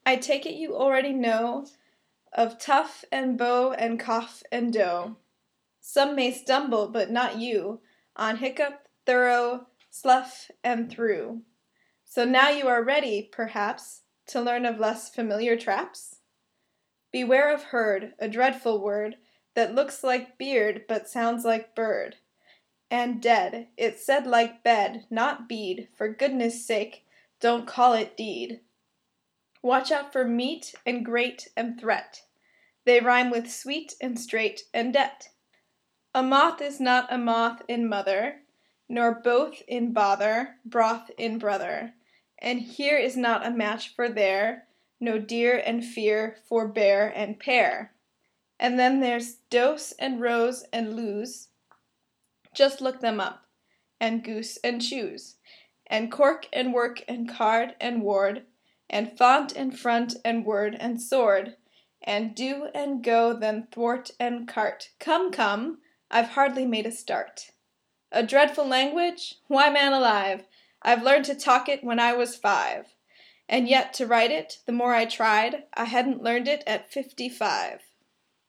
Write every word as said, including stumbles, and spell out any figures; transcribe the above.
I take it you already know of tough and bow and cough and dough. Some may stumble, but not you, on hiccup, thorough, slough, and through. So now you are ready, perhaps, to learn of less familiar traps? Beware of herd, a dreadful word, that looks like beard but sounds like bird. And dead, it's said like bed, not bead, for goodness sake, don't call it deed. Watch out for meat and great and threat. They rhyme with sweet and straight and debt. A moth is not a moth in mother, nor both in bother, broth in brother. And here is not a match for there, no dear and fear for bear and pear. And then there's dose and rose and lose, just look them up, and goose and choose, and cork and work and card and ward, and font and front and word and sword, and do and go then thwart and cart. Come, come, I've hardly made a start. A dreadful language? Why, man alive, I've learned to talk it when I was five, and yet to write it, the more I tried, I hadn't learned it at fifty-five.